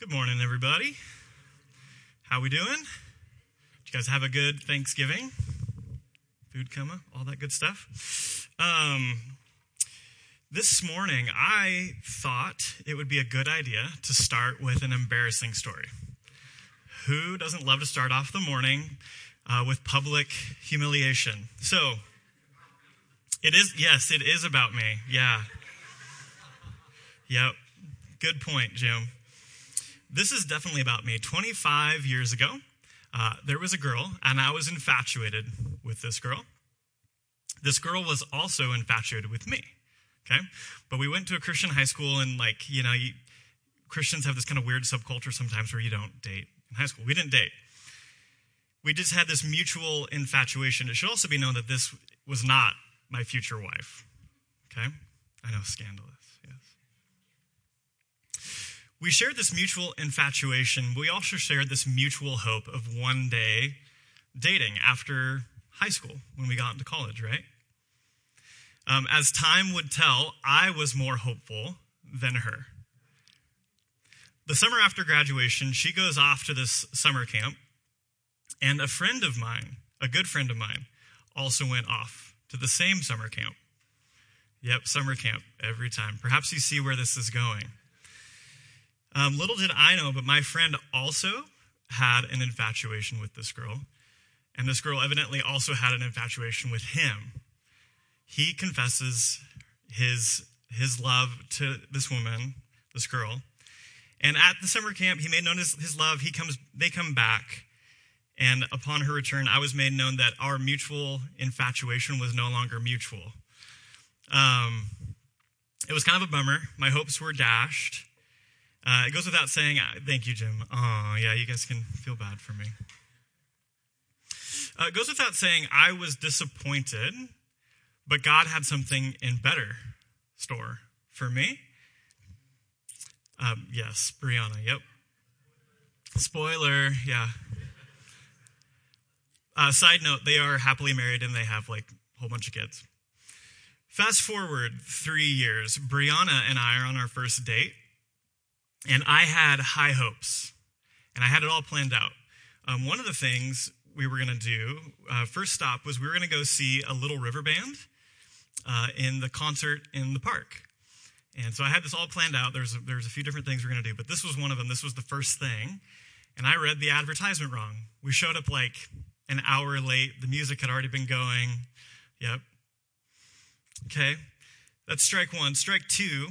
Good morning, everybody. How we doing? Did you guys have a good Thanksgiving? Food coma, all that good stuff. This morning, I thought it would be a good idea to start with an embarrassing story. Who doesn't love to start off the morning with public humiliation? So, it is about me. Yeah. Yep. Good point, Jim. This is definitely about me. 25 years ago, there was a girl, and I was infatuated with this girl. This girl was also infatuated with me, okay? But we went to a Christian high school, and Christians have this kind of weird subculture sometimes where you don't date in high school. We didn't date. We just had this mutual infatuation. It should also be known that this was not my future wife, okay? I know, scandalous. We shared this mutual infatuation. We also shared this mutual hope of one day dating after high school when we got into college, right? As time would tell, I was more hopeful than her. The summer after graduation, she goes off to this summer camp, and a friend of mine, a good friend of mine, also went off to the same summer camp. Yep, summer camp every time. Perhaps you see where this is going. Little did I know, but my friend also had an infatuation with this girl. And this girl evidently also had an infatuation with him. He confesses his love to this woman, this girl. And at the summer camp, he made known his love. They come back. And upon her return, I was made known that our mutual infatuation was no longer mutual. It was kind of a bummer. My hopes were dashed. It goes without saying, thank you, Jim. Oh, yeah, you guys can feel bad for me. It goes without saying I was disappointed, but God had something in better store for me. Yes, Brianna, yep. Spoiler, yeah. Side note, they are happily married and they have a whole bunch of kids. Fast forward 3 years, Brianna and I are on our first date. And I had high hopes, and I had it all planned out. One of the things we were going to do, first stop, was we were going to go see a Little River Band in the concert in the park. And so I had this all planned out. There's a few different things we're going to do, but this was one of them. This was the first thing, and I read the advertisement wrong. We showed up an hour late. The music had already been going. Yep. Okay, that's strike one. Strike two,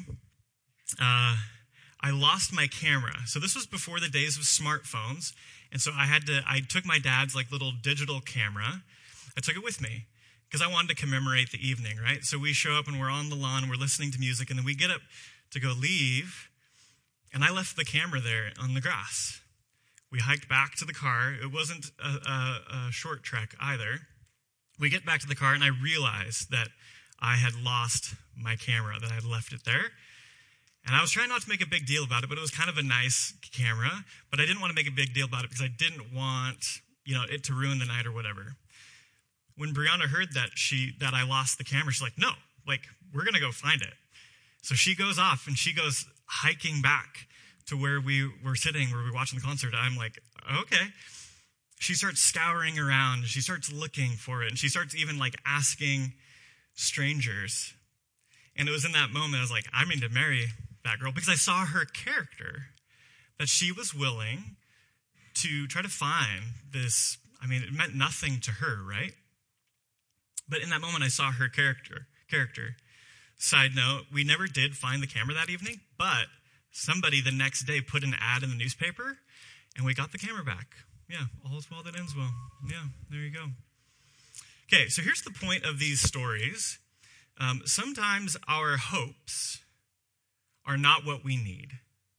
I lost my camera. So this was before the days of smartphones. And so I took my dad's little digital camera. I took it with me because I wanted to commemorate the evening, right? So we show up and we're on the lawn, we're listening to music, and then we get up to go leave. And I left the camera there on the grass. We hiked back to the car. It wasn't a short trek either. We get back to the car and I realized that I had lost my camera, that I had left it there. And I was trying not to make a big deal about it, but it was kind of a nice camera. But I didn't want to make a big deal about it because I didn't want, it to ruin the night or whatever. When Brianna heard that I lost the camera, she's like, no, we're going to go find it. So she goes off and she goes hiking back to where we were sitting, where we were watching the concert. I'm like, okay. She starts scouring around. She starts looking for it. And she starts even asking strangers. And it was in that moment, I was like, I need to marry that girl, because I saw her character, that she was willing to try to find this. It meant nothing to her, right? But in that moment, I saw her character. Side note, we never did find the camera that evening, but somebody the next day put an ad in the newspaper, and we got the camera back. Yeah, all's well that ends well. Yeah, there you go. Okay, so here's the point of these stories. Sometimes our hopes are not what we need.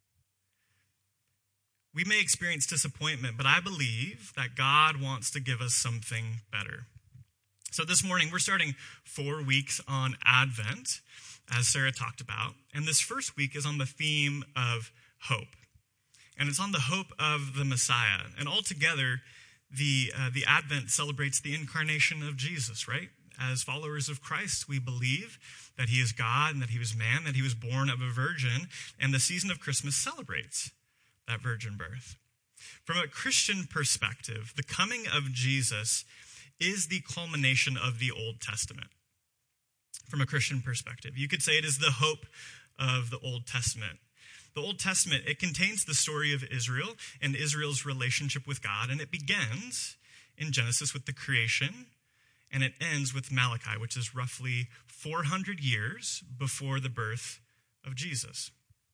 We may experience disappointment, but I believe that God wants to give us something better. So this morning, we're starting 4 weeks on Advent, as Sarah talked about. And this first week is on the theme of hope. And it's on the hope of the Messiah. And altogether, the Advent celebrates the incarnation of Jesus, right? As followers of Christ, we believe that he is God and that he was man, that he was born of a virgin, and the season of Christmas celebrates that virgin birth. From a Christian perspective, the coming of Jesus is the culmination of the Old Testament. From a Christian perspective, you could say it is the hope of the Old Testament. The Old Testament, it contains the story of Israel and Israel's relationship with God, and it begins in Genesis with the creation, and it ends with Malachi, which is roughly 400 years before the birth of Jesus.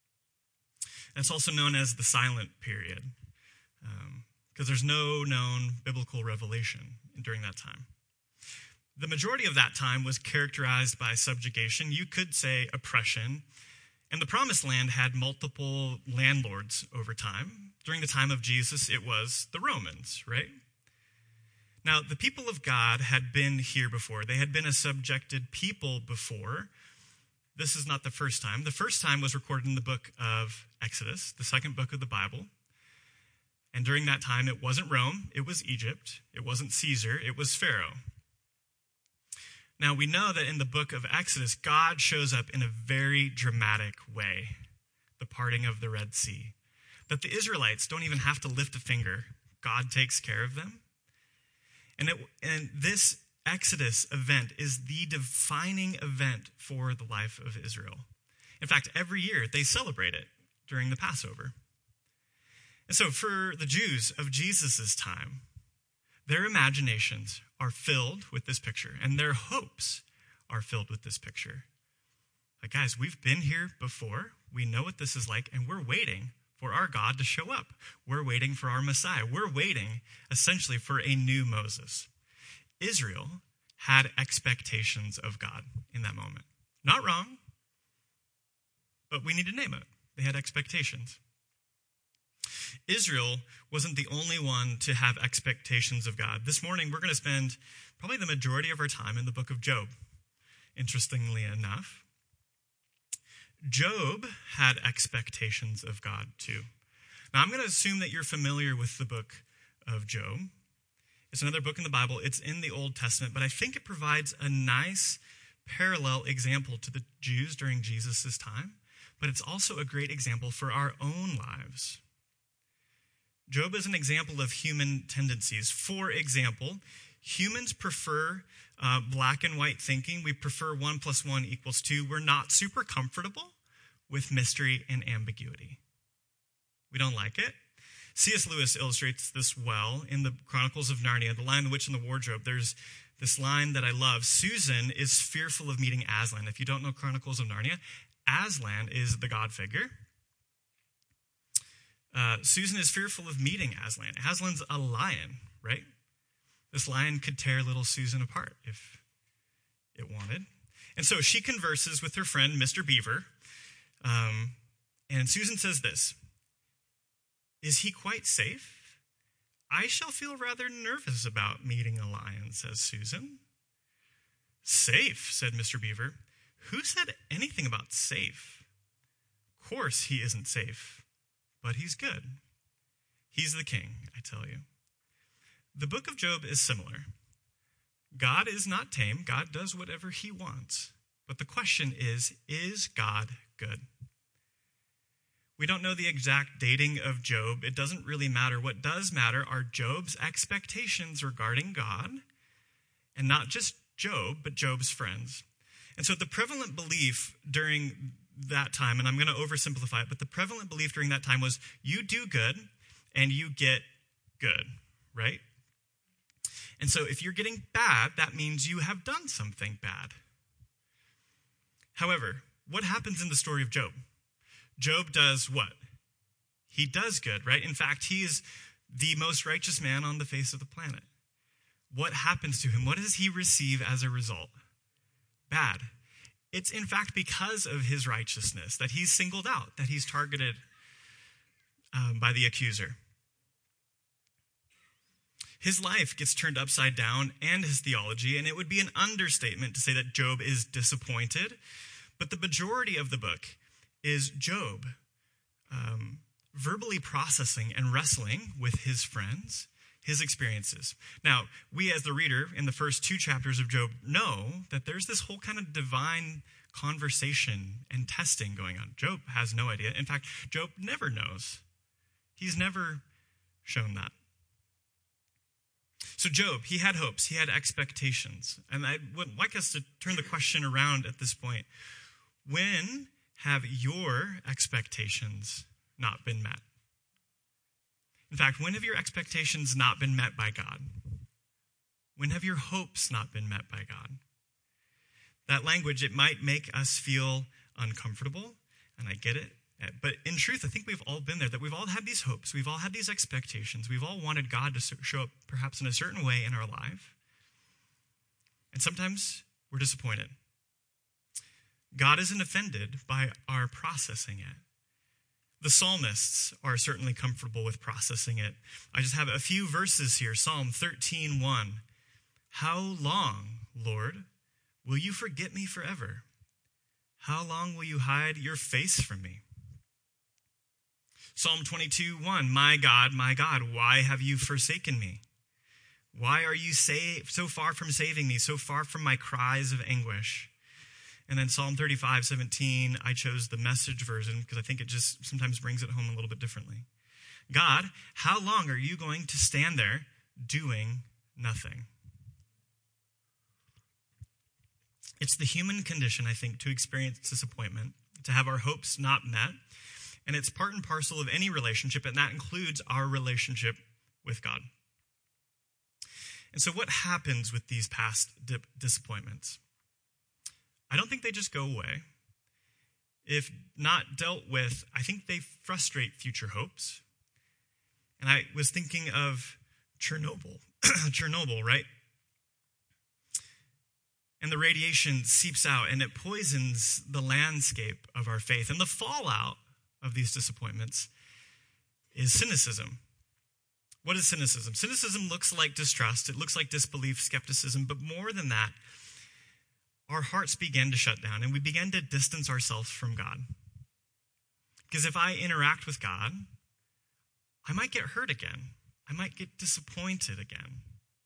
And it's also known as the silent period, because there's no known biblical revelation during that time. The majority of that time was characterized by subjugation, you could say oppression, and the Promised Land had multiple landlords over time. During the time of Jesus, it was the Romans, right? Now, the people of God had been here before. They had been a subjected people before. This is not the first time. The first time was recorded in the book of Exodus, the second book of the Bible. And during that time, it wasn't Rome, it was Egypt. It wasn't Caesar, it was Pharaoh. Now, we know that in the book of Exodus, God shows up in a very dramatic way, the parting of the Red Sea. That the Israelites don't even have to lift a finger. God takes care of them. And this Exodus event is the defining event for the life of Israel. In fact, every year they celebrate it during the Passover. And so for the Jews of Jesus' time, their imaginations are filled with this picture, and their hopes are filled with this picture. Like, guys, we've been here before. We know what this is like, and we're waiting for our God to show up. We're waiting for our Messiah. We're waiting, essentially, for a new Moses. Israel had expectations of God in that moment. Not wrong, but we need to name it. They had expectations. Israel wasn't the only one to have expectations of God. This morning, we're going to spend probably the majority of our time in the book of Job, interestingly enough. Job had expectations of God too. Now, I'm going to assume that you're familiar with the book of Job. It's another book in the Bible. It's in the Old Testament, but I think it provides a nice parallel example to the Jews during Jesus' time, but it's also a great example for our own lives. Job is an example of human tendencies. For example, humans prefer black and white thinking. We prefer 1 + 1 = 2. We're not super comfortable with mystery and ambiguity. We don't like it. C.S. Lewis illustrates this well in the Chronicles of Narnia, The Lion, the Witch, and the Wardrobe. There's this line that I love. Susan is fearful of meeting Aslan. If you don't know Chronicles of Narnia, Aslan is the god figure. Susan is fearful of meeting Aslan. Aslan's a lion, right? This lion could tear little Susan apart if it wanted. And so she converses with her friend, Mr. Beaver. And Susan says this, "Is he quite safe? I shall feel rather nervous about meeting a lion," says Susan. "Safe," said Mr. Beaver. "Who said anything about safe? Of course he isn't safe. But he's good. He's the king, I tell you." The book of Job is similar. God is not tame. God does whatever he wants. But the question is God good? We don't know the exact dating of Job. It doesn't really matter. What does matter are Job's expectations regarding God, and not just Job, but Job's friends. And so the prevalent belief during that time, and I'm going to oversimplify it, but the prevalent belief during that time was you do good and you get good, right? And so if you're getting bad, that means you have done something bad. However, what happens in the story of Job? Job does what? He does good, right? In fact, he is the most righteous man on the face of the planet. What happens to him? What does he receive as a result? Bad. It's in fact because of his righteousness that he's singled out, that he's targeted by the accuser. His life gets turned upside down and his theology, and it would be an understatement to say that Job is disappointed. But the majority of the book is Job verbally processing and wrestling with his friends, his experiences. Now, we as the reader in the first 2 chapters of Job know that there's this whole kind of divine conversation and testing going on. Job has no idea. In fact, Job never knows He's never shown that. So Job, he had hopes, he had expectations. And I would like us to turn the question around at this point. When have your expectations not been met? In fact, when have your expectations not been met by God? When have your hopes not been met by God? That language, it might make us feel uncomfortable, and I get it. But in truth, I think we've all been there, that we've all had these hopes, we've all had these expectations, we've all wanted God to show up perhaps in a certain way in our life. And sometimes we're disappointed. God isn't offended by our processing it. The psalmists are certainly comfortable with processing it. I just have a few verses here. Psalm 13:1. How long, Lord, will you forget me forever? How long will you hide your face from me? Psalm 22:1. My God, why have you forsaken me? Why are you so far from saving me, so far from my cries of anguish? And then Psalm 35:17, I chose the Message version because I think it just sometimes brings it home a little bit differently. God, how long are you going to stand there doing nothing? It's the human condition, I think, to experience disappointment, to have our hopes not met. And it's part and parcel of any relationship, and that includes our relationship with God. And so what happens with these past disappointments? I don't think they just go away. If not dealt with, I think they frustrate future hopes. And I was thinking of Chernobyl. Chernobyl, right? And the radiation seeps out and it poisons the landscape of our faith. And the fallout of these disappointments is cynicism. What is cynicism? Cynicism looks like distrust. It looks like disbelief, skepticism. But more than that, our hearts begin to shut down and we begin to distance ourselves from God. Because if I interact with God, I might get hurt again. I might get disappointed again.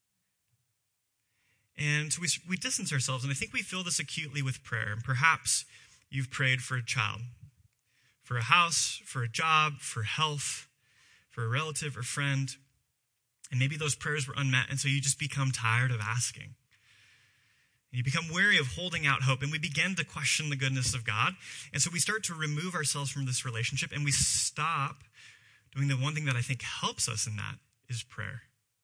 And so we distance ourselves, and I think we feel this acutely with prayer. And perhaps you've prayed for a child, for a house, for a job, for health, for a relative or friend. And maybe those prayers were unmet, and so you just become tired of asking. And you become wary of holding out hope, and we begin to question the goodness of God. And so we start to remove ourselves from this relationship, and we stop doing the one thing that I think helps us in that is prayer.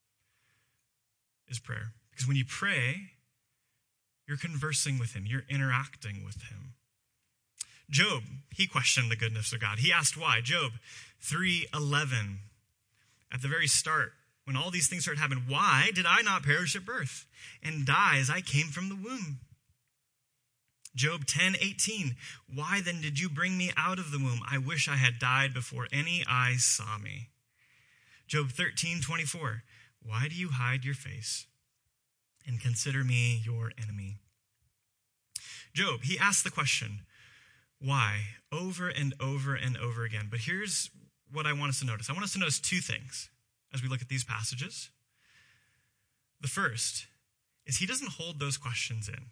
Because when you pray, you're conversing with him. You're interacting with him. Job, he questioned the goodness of God. He asked why. Job 3:11, at the very start, when all these things started happening, why did I not perish at birth and die as I came from the womb? Job 10:18, why then did you bring me out of the womb? I wish I had died before any eyes saw me. Job 13:24, why do you hide your face and consider me your enemy? Job, he asked the question, why? Over and over and over again. But here's what I want us to notice. I want us to notice two things as we look at these passages. The first is he doesn't hold those questions in.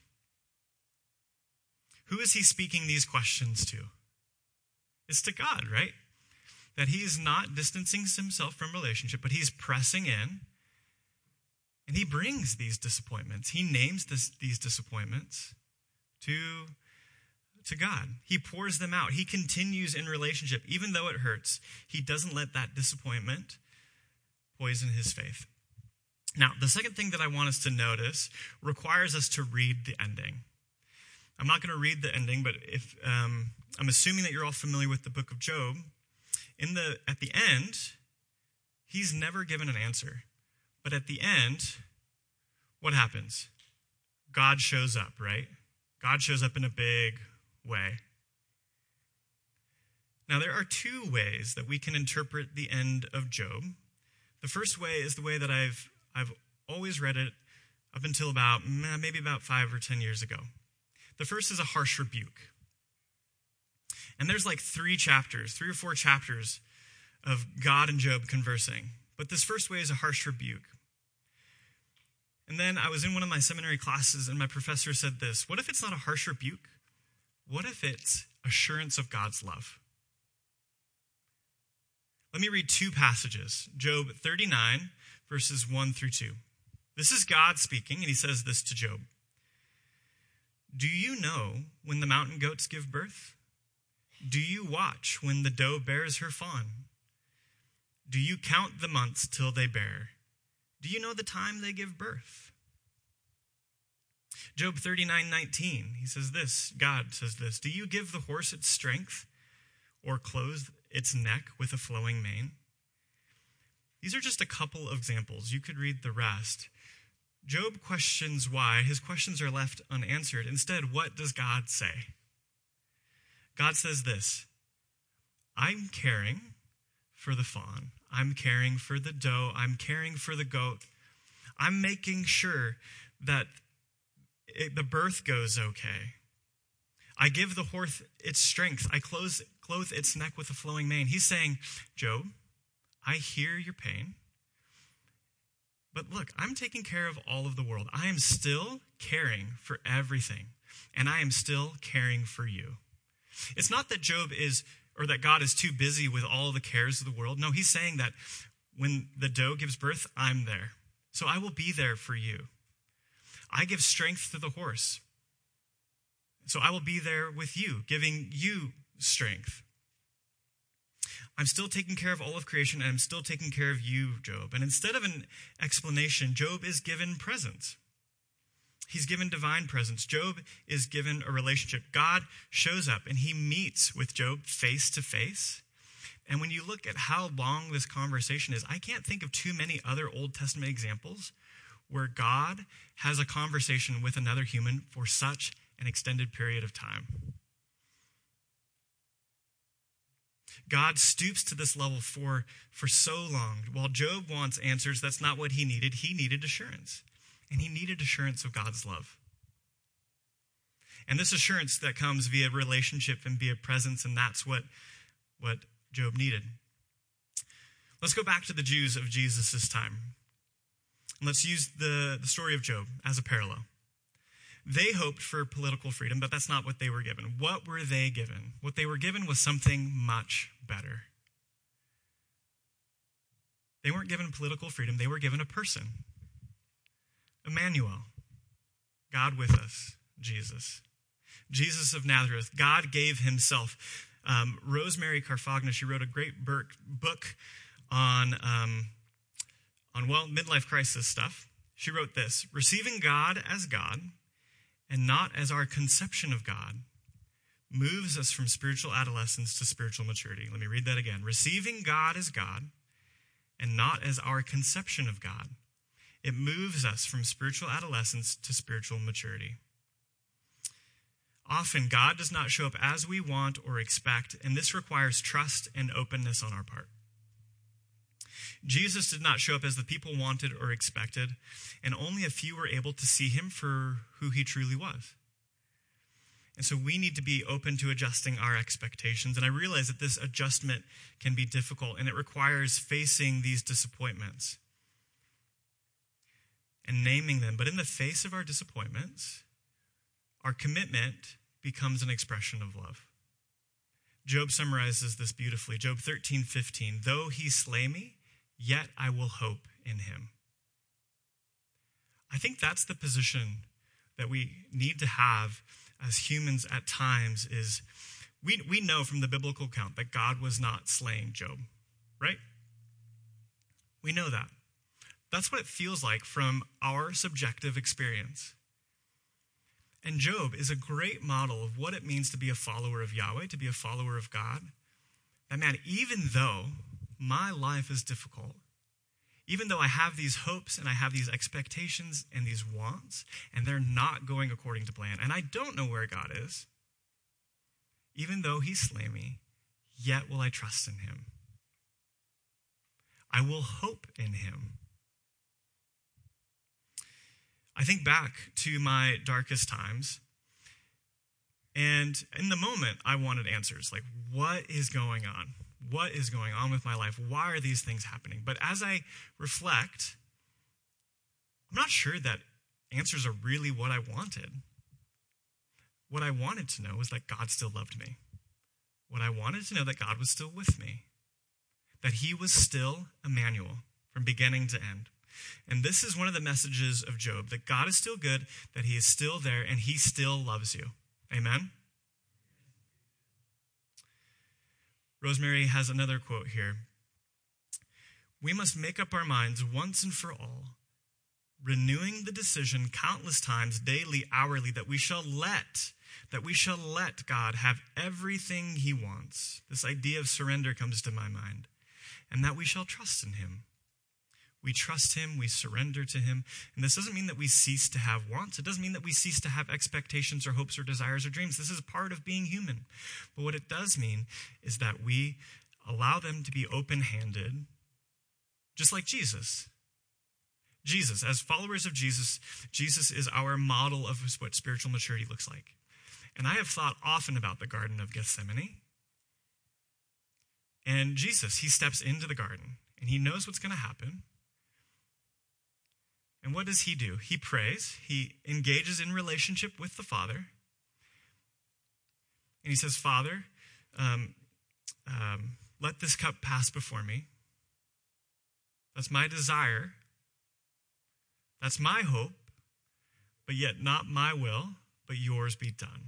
Who is he speaking these questions to? It's to God, right? That he is not distancing himself from relationship, but he's pressing in. And he brings these disappointments. He names these disappointments to God. He pours them out. He continues in relationship. Even though it hurts, he doesn't let that disappointment poison his faith. Now, the second thing that I want us to notice requires us to read the ending. I'm not going to read the ending, but if I'm assuming that you're all familiar with the book of Job. At the end, he's never given an answer. But at the end, what happens? God shows up, right? God shows up in a big way. Now, there are two ways that we can interpret the end of Job. The first way is the way that I've always read it up until maybe about 5 or 10 years ago. The first is a harsh rebuke. And there's like 3 or 4 chapters of God and Job conversing. But this first way is a harsh rebuke. And then I was in one of my seminary classes and my professor said this, what if it's not a harsh rebuke? What if it's assurance of God's love? Let me read two passages. Job 39, verses 1 through 2. This is God speaking, and he says this to Job. Do you know when the mountain goats give birth? Do you watch when the doe bears her fawn? Do you count the months till they bear? Do you know the time they give birth? Job 39:19, he says this, God says this, do you give the horse its strength or clothe its neck with a flowing mane? These are just a couple of examples. You could read the rest. Job questions why. His questions are left unanswered. Instead, what does God say? God says this, I'm caring for the fawn. I'm caring for the doe. I'm caring for the goat. I'm making sure that the birth goes okay. I give the horse its strength. I clothe its neck with a flowing mane. He's saying, Job, I hear your pain. But look, I'm taking care of all of the world. I am still caring for everything. And I am still caring for you. It's not that that God is too busy with all the cares of the world. No, he's saying that when the doe gives birth, I'm there. So I will be there for you. I give strength to the horse. So I will be there with you, giving you strength. I'm still taking care of all of creation, and I'm still taking care of you, Job. And instead of an explanation, Job is given presence. He's given divine presence. Job is given a relationship. God shows up, and he meets with Job face to face. And when you look at how long this conversation is, I can't think of too many other Old Testament examples where God has a conversation with another human for such an extended period of time. God stoops to this level for so long. While Job wants answers, that's not what he needed. He needed assurance. And he needed assurance of God's love. And this assurance that comes via relationship and via presence, and that's what Job needed. Let's go back to the Jews of Jesus' time. And let's use the story of Job as a parallel. They hoped for political freedom, but that's not what they were given. What were they given? What they were given was something much better. They weren't given political freedom. They were given a person. Emmanuel, God with us, Jesus. Jesus of Nazareth, God gave himself. Rosemary Carfagna, she wrote a great book on midlife crisis stuff. She wrote this, receiving God as God and not as our conception of God moves us from spiritual adolescence to spiritual maturity. Let me read that again. Receiving God as God and not as our conception of God. It moves us from spiritual adolescence to spiritual maturity. Often, God does not show up as we want or expect, and this requires trust and openness on our part. Jesus did not show up as the people wanted or expected, and only a few were able to see him for who he truly was. And so we need to be open to adjusting our expectations, and I realize that this adjustment can be difficult, and it requires facing these disappointments and naming them. But in the face of our disappointments, our commitment becomes an expression of love. Job summarizes this beautifully. Job 13:15, though he slay me, yet I will hope in him. I think that's the position that we need to have as humans at times is we know from the biblical account that God was not slaying Job, right? We know that. That's what it feels like from our subjective experience. And Job is a great model of what it means to be a follower of Yahweh, to be a follower of God. That man, even though my life is difficult, even though I have these hopes and I have these expectations and these wants, and they're not going according to plan, and I don't know where God is, even though he slay me, yet will I trust in him. I will hope in him. I think back to my darkest times, and in the moment, I wanted answers. Like, what is going on? What is going on with my life? Why are these things happening? But as I reflect, I'm not sure that answers are really what I wanted. What I wanted to know was that God still loved me. What I wanted to know that God was still with me. that he was still Emmanuel from beginning to end. And this is one of the messages of Job, that God is still good, that he is still there, and he still loves you. Amen? Rosemary has another quote here. We must make up our minds once and for all, renewing the decision countless times, daily, hourly, that we shall let God have everything he wants. This idea of surrender comes to my mind. And that we shall trust in him. We trust him, we surrender to him. And this doesn't mean that we cease to have wants. It doesn't mean that we cease to have expectations or hopes or desires or dreams. This is part of being human. But what it does mean is that we allow them to be open-handed, just like Jesus. Jesus, as followers of Jesus, Jesus is our model of what spiritual maturity looks like. And I have thought often about the Garden of Gethsemane. And Jesus, he steps into the garden, and he knows what's going to happen. And what does he do? He prays. He engages in relationship with the Father. And he says, Father, let this cup pass before me. That's my desire. That's my hope. But yet not my will, but yours be done.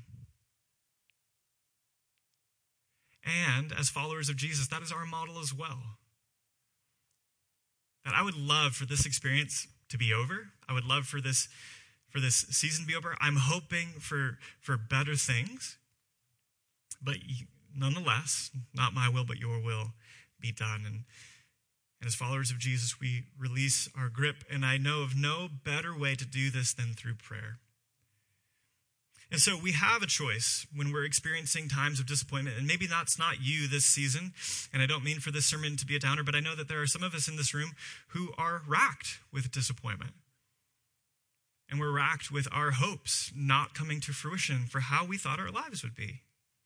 And as followers of Jesus, that is our model as well. That I would love for this experience to be over. I would love for this season to be over. I'm hoping for better things. But nonetheless, not my will, but your will be done. And as followers of Jesus, we release our grip. And I know of no better way to do this than through prayer. And so we have a choice when we're experiencing times of disappointment. And maybe that's not you this season. And I don't mean for this sermon to be a downer, but I know that there are some of us in this room who are racked with disappointment. And we're racked with our hopes not coming to fruition for how we thought our lives would be.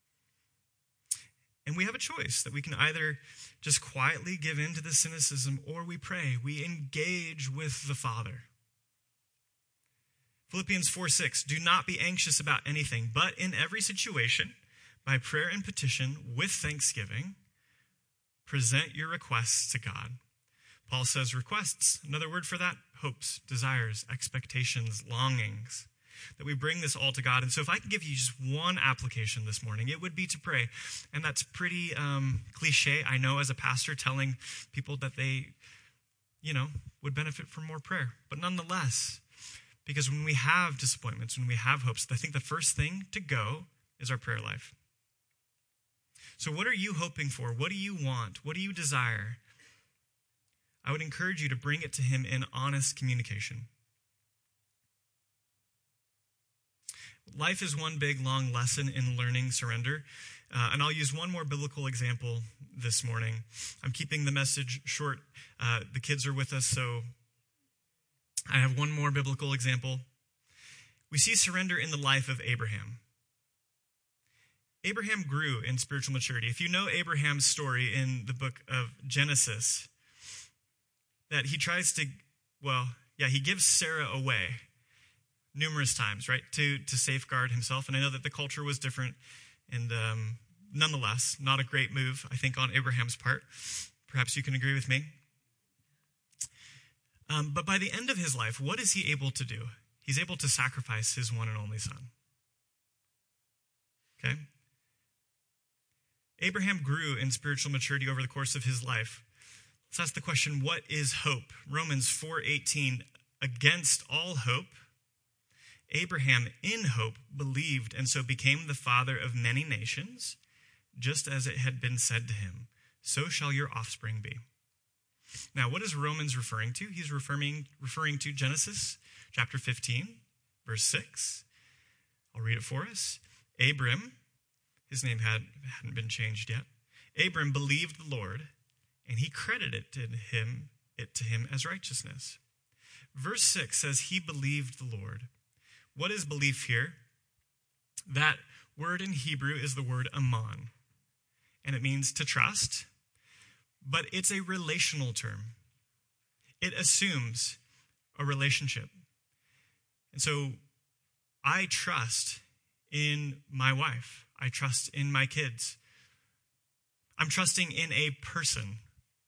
And we have a choice that we can either just quietly give in to the cynicism, or we pray. We engage with the Father. Philippians 4:6, do not be anxious about anything, but in every situation, by prayer and petition, with thanksgiving, present your requests to God. Paul says requests, another word for that, hopes, desires, expectations, longings, that we bring this all to God. And so if I can give you just one application this morning, it would be to pray. And that's pretty cliche, I know, as a pastor, telling people that they, would benefit from more prayer. But nonetheless, because when we have disappointments, when we have hopes, I think the first thing to go is our prayer life. So what are you hoping for? What do you want? What do you desire? I would encourage you to bring it to him in honest communication. Life is one big, long lesson in learning surrender. And I'll use one more biblical example this morning. I'm keeping the message short. The kids are with us, so I have one more biblical example. We see surrender in the life of Abraham. Abraham grew in spiritual maturity. If you know Abraham's story in the book of Genesis, that he tries to, he gives Sarah away numerous times, right, to safeguard himself. And I know that the culture was different, and nonetheless, not a great move, I think, on Abraham's part. Perhaps you can agree with me. But by the end of his life, what is he able to do? He's able to sacrifice his one and only son. Okay? Abraham grew in spiritual maturity over the course of his life. So that's the question, what is hope? Romans 4:18, against all hope, Abraham in hope believed and so became the father of many nations, just as it had been said to him, so shall your offspring be. Now, what is Romans referring to? He's referring to Genesis chapter 15, verse 6. I'll read it for us. Abram, his name hadn't been changed yet. Abram believed the Lord, and he credited it to him as righteousness. Verse 6 says he believed the Lord. What is belief here? That word in Hebrew is the word aman, and it means to trust, but it's a relational term. It assumes a relationship. And so I trust in my wife. I trust in my kids. I'm trusting in a person,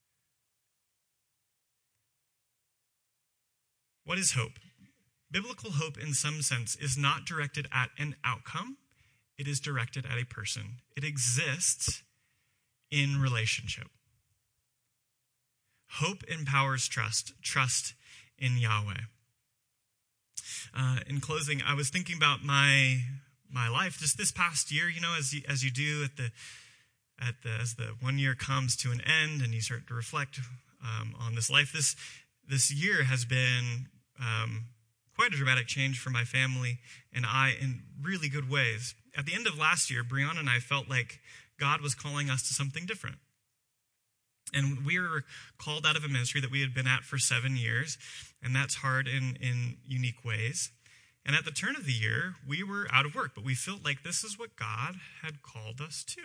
What is hope? Biblical hope, in some sense, is not directed at an outcome. It is directed at a person. It exists in relationship. Hope empowers trust in Yahweh. In closing, I was thinking about my life just this past year. As you do as the 1 year comes to an end, and you start to reflect on this life. This year has been quite a dramatic change for my family and I in really good ways. At the end of last year, Brianna and I felt like God was calling us to something different. And we were called out of a ministry that we had been at for 7 years, and that's hard in unique ways. And at the turn of the year, we were out of work, but we felt like this is what God had called us to.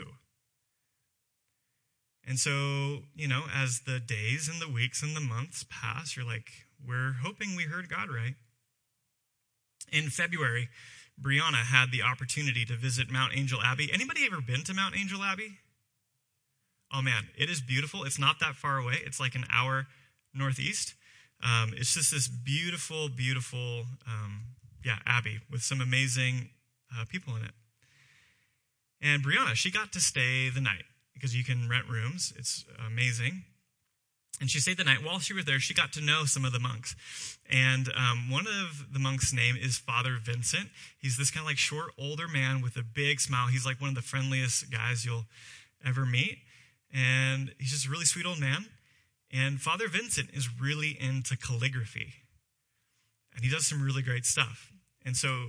And so, as the days and the weeks and the months pass, you're like, we're hoping we heard God right. In February, Brianna had the opportunity to visit Mount Angel Abbey. Anybody ever been to Mount Angel Abbey? Oh man, it is beautiful. It's not that far away. It's like an hour northeast. It's just this beautiful, beautiful, abbey with some amazing people in it. And Brianna, she got to stay the night because you can rent rooms. It's amazing. And she stayed the night. While she was there, she got to know some of the monks. And one of the monks' name is Father Vincent. He's this kind of like short, older man with a big smile. He's like one of the friendliest guys you'll ever meet. And he's just a really sweet old man. And Father Vincent is really into calligraphy. And he does some really great stuff. And so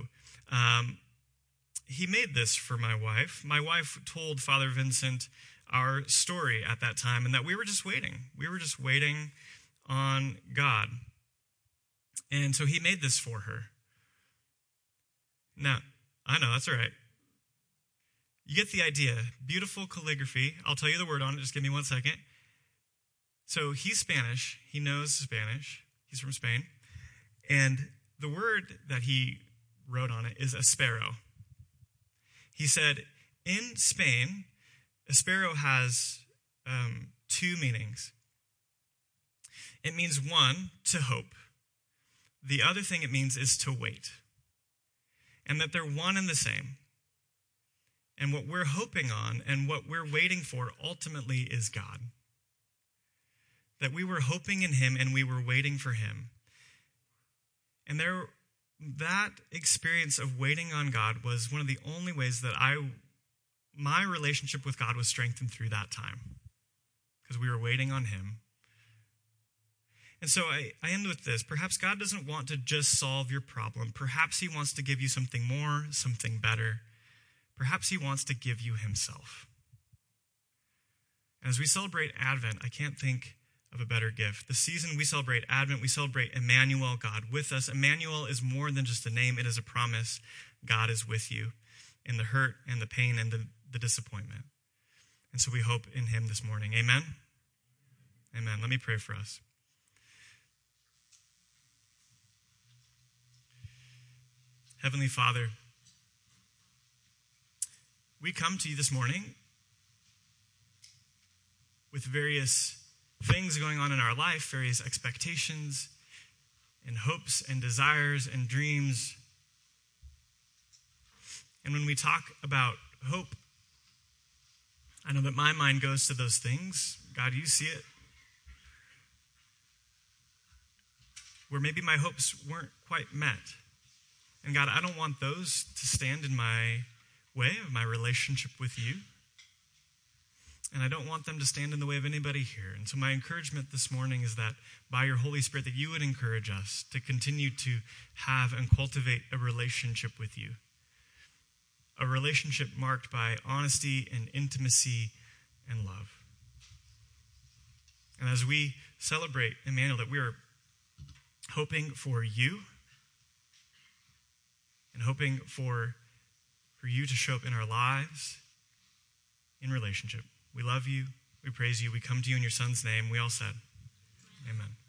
he made this for my wife. My wife told Father Vincent our story at that time, and that we were just waiting. We were just waiting on God. And so he made this for her. Now, I know, that's all right. You get the idea. Beautiful calligraphy. I'll tell you the word on it. Just give me 1 second. So he's Spanish. He knows Spanish. He's from Spain. And the word that he wrote on it is espero. He said, in Spain, espero has 2 meanings. It means, one, to hope. The other thing it means is to wait. And that they're one and the same. And what we're hoping on and what we're waiting for ultimately is God. That we were hoping in him and we were waiting for him. And that experience of waiting on God was one of the only ways that my relationship with God was strengthened through that time. Because we were waiting on him. And so I end with this. Perhaps God doesn't want to just solve your problem. Perhaps he wants to give you something more, something better. Perhaps he wants to give you himself. And as we celebrate Advent, I can't think of a better gift. The season we celebrate Advent, we celebrate Emmanuel, God with us. Emmanuel is more than just a name. It is a promise. God is with you in the hurt and the pain and the disappointment. And so we hope in him this morning. Amen? Amen. Let me pray for us. Heavenly Father, we come to you this morning with various things going on in our life, various expectations and hopes and desires and dreams. And when we talk about hope, I know that my mind goes to those things. God, you see it. Where maybe my hopes weren't quite met. And God, I don't want those to stand in my way of my relationship with you. And I don't want them to stand in the way of anybody here. And so my encouragement this morning is that by your Holy Spirit, that you would encourage us to continue to have and cultivate a relationship with you. A relationship marked by honesty and intimacy and love. And as we celebrate Emmanuel, that we are hoping for you and hoping for you to show up in our lives in relationship. We love you. We praise you. We come to you in your Son's name. We all said, amen.